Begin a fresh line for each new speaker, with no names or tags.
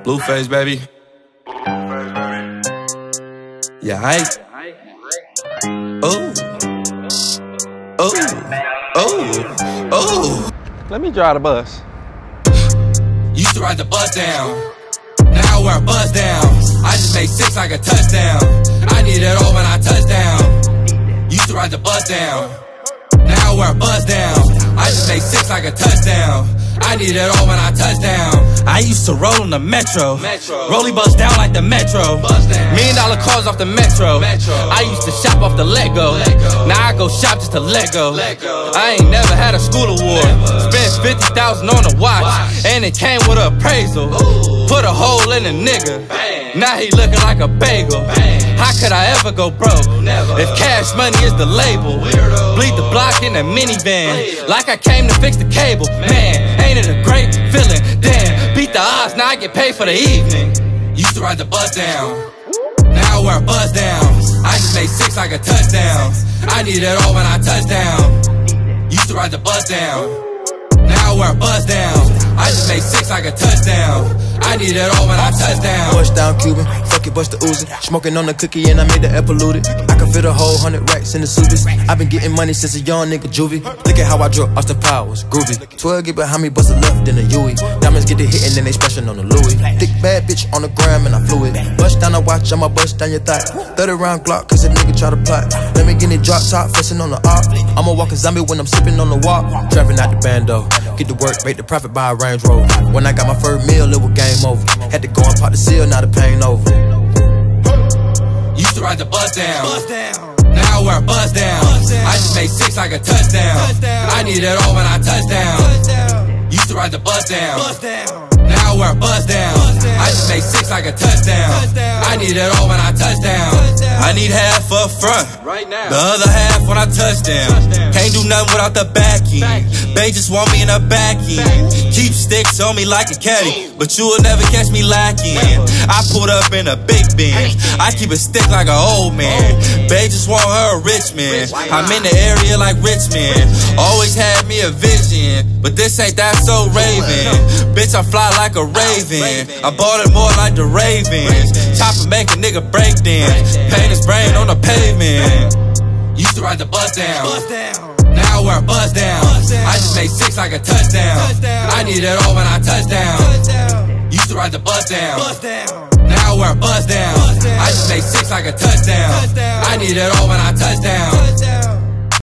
Blueface, baby. Yeah, oh,
Let me drive the bus.
Used to ride the bus down, now I wear a buzz down. I just made 6 like a touchdown. I need it all when I touch down. Used to ride the bus down, now I wear a buzz down. I just made 6 like a touchdown. I need it all when I touch down. I used to roll on the metro. Rollie bust down like the metro. $1 million cars off the metro. I used to shop off the Lego. Now I go shop just to Lego. I ain't never had a school award. Spent 50,000 on a watch, and it came with an appraisal. Put a hole in a nigga. Now he looking like a bagel. How could I ever go broke? If cash money is the label. Bleed the block in a minivan, like I came to fix the cable. Man, ain't it a great feeling? Damn, beat the odds, now I get paid for the evening. Used to ride the bus down, now I wear a buzz down. I just made 6 like a touchdown. I need it all when I touch down. Used to ride the bus down, now I wear a buzz down. I just made 6 like a touchdown. I need it all when I touch down.
Bust down Cuban, fuck it, bust the Uzi. Smoking on the cookie and I made the air polluted. I can fit a whole 100 racks in the Subies. I've been getting money since a young nigga juvie. Look at how I drop Austin Powers, groovy. 12 get behind me, bust a left, then a Huey. Diamonds get the hit and then they splashing on the Louis. Thick bad bitch on the gram and I flew it. Bust down the watch, I'ma bust down your thigh. 30 round Glock, cause a nigga try to plot. Let me get it drop top, flexing on the op. I'ma walk a zombie when I'm sipping on the walk. Trapping out the bando, get to work, make the profit by a Range Rover. When I got my first meal, it was game over. Had to go and pop the seal, now the pain over.
Used to ride the bus down, now I wear a buzz down. I just made 6 like a touchdown. I need it all when I touch down. Used to ride the bus down, now I wear a buzz down. I just made 6 like a touchdown. I need it all when I touch down. I need half up front, the other half when I touch down. Can't do nothing without the back end. They just want me in the back end. Keep sticks on me like a caddy, but you will never catch me lacking. I pulled up in a big Benz, I keep a stick like an old man. They just want her a rich man. I'm in the area like Richmond. Always had me a vision, but this ain't that so Raven. Bitch, I fly like a raven. I bought it more like the Ravens. Chopper make a nigga break dance. Paint his brain on the pavement. Used to ride the bus down, now I wear a buzz down. I just made 6 like a touchdown. I need it all when I touch down. Used to ride the bus down, now I wear a buzz down. I just made 6 like a touchdown. I need it all when I touch down.